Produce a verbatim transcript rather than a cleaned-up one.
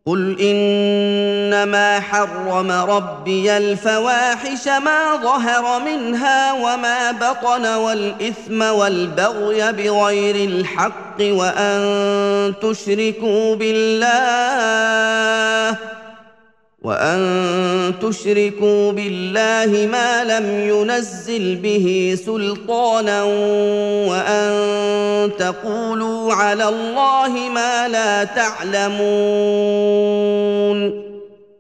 قل إنما حرم ربي الفواحش ما ظهر منها وما بطن والإثم والبغي بغير الحق وأن تشركوا بالله وأن تشركوا بالله ما لم ينزل به سلطانا وأن تقولوا على الله ما لا تعلمون